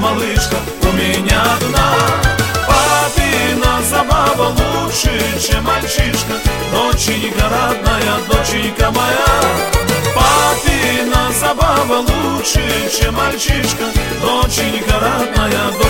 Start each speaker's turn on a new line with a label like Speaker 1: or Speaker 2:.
Speaker 1: малышка у меня одна. Папина забава лучше, чем мальчишка, доченька родная, доченька моя. Папина забава лучше, чем мальчишка, доченька родная,